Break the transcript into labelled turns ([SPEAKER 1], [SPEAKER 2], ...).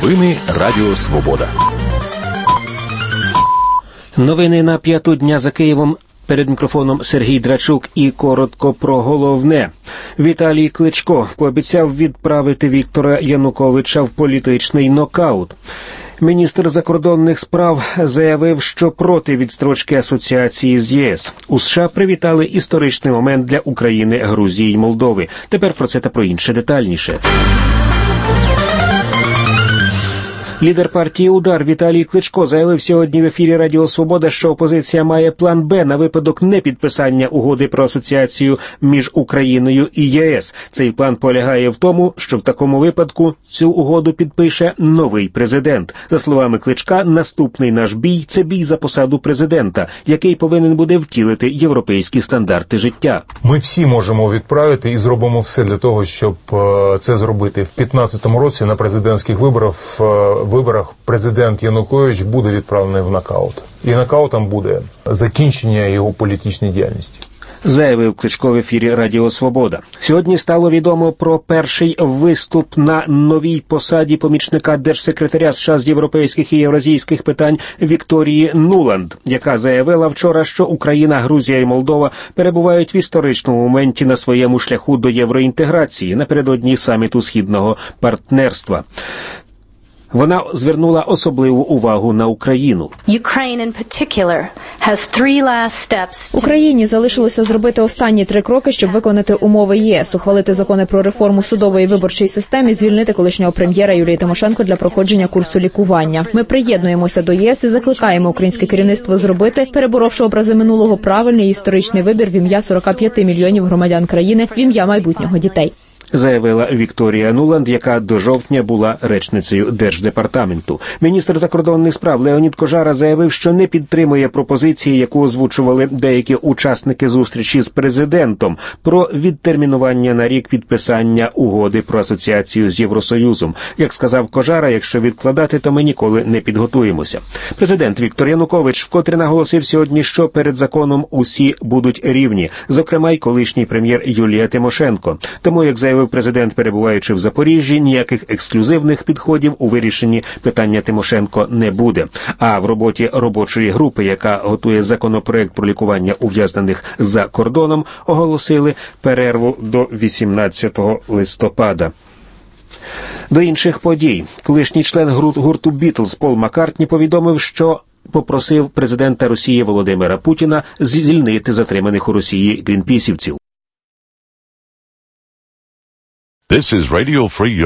[SPEAKER 1] Новини Радіо Свобода.
[SPEAKER 2] Новини на 5-ту дня за Києвом. Перед мікрофоном Сергій Драчук і коротко про головне. Віталій Кличко пообіцяв відправити Віктора Януковича в політичний нокаут. Міністр закордонних справ заявив, що проти відстрочки асоціації з ЄС. У США привітали історичний момент для України, Грузії й Молдови. Тепер про це та про інше детальніше. Лідер партії «Удар» Віталій Кличко заявив сьогодні в ефірі Радіо Свобода, що опозиція має план «Б» на випадок непідписання угоди про асоціацію між Україною і ЄС. Цей план полягає в тому, що в такому випадку цю угоду підпише новий президент. За словами Кличка, наступний наш бій – це бій за посаду президента, який повинен буде втілити європейські стандарти життя.
[SPEAKER 3] Ми всі можемо відправити і зробимо все для того, щоб це зробити. В 2015 році на президентських виборах президент Янукович буде відправлений в нокаут. І нокаутом буде закінчення його політичної діяльності.
[SPEAKER 2] Заявив Кличко в ефірі Радіо Свобода. Сьогодні стало відомо про перший виступ на новій посаді помічника держсекретаря США з європейських і євразійських питань Вікторії Нуланд, яка заявила вчора, що Україна, Грузія і Молдова перебувають в історичному моменті на своєму шляху до євроінтеграції напередодні саміту Східного партнерства. Вона звернула особливу увагу на Україну.
[SPEAKER 4] Україні залишилося зробити останні 3 кроки, щоб виконати умови ЄС, ухвалити закони про реформу судової виборчої системи, звільнити колишнього прем'єра Юлію Тимошенко для проходження курсу лікування. Ми приєднуємося до ЄС і закликаємо українське керівництво зробити, переборовши образи минулого, правильний історичний вибір в ім'я 45 мільйонів громадян країни, в ім'я майбутнього дітей.
[SPEAKER 2] Заявила Вікторія Нуланд, яка до жовтня була речницею Держдепартаменту. Міністр закордонних справ Леонід Кожара заявив, що не підтримує пропозиції, яку озвучували деякі учасники зустрічі з президентом, про відтермінування на рік підписання угоди про асоціацію з Євросоюзом. Як сказав Кожара, якщо відкладати, то ми ніколи не підготуємося. Президент Віктор Янукович вкотре наголосив сьогодні, що перед законом усі будуть рівні, зокрема й колишній прем'єр Юлія Тимошенко. Тому, як заявив президент, перебуваючи в Запоріжжі, ніяких ексклюзивних підходів у вирішенні питання Тимошенко не буде. А в роботі робочої групи, яка готує законопроект про лікування ув'язнених за кордоном, оголосили перерву до 18 листопада. До інших подій. Колишній член гурту «Бітлз» Пол Маккартні повідомив, що попросив президента Росії Володимира Путіна звільнити затриманих у Росії грінпісівців.
[SPEAKER 1] This is Radio Free